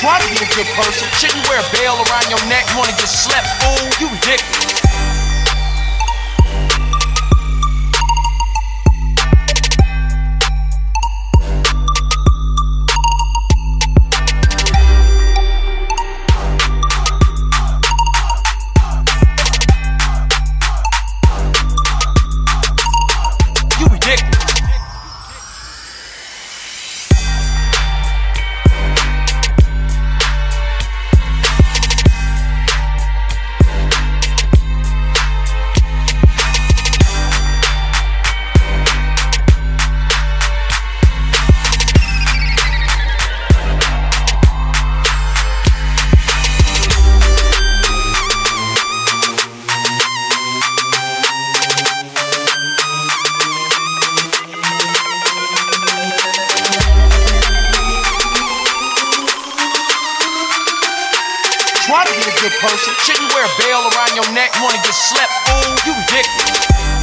Try to be a good person. Shouldn't wear a bell around your neck. Wanna get slept, fool? You ridiculous. You ridiculous. Try to be a good person. Shouldn't wear a bell around your neck. Wanna get slept, fool? You ridiculous.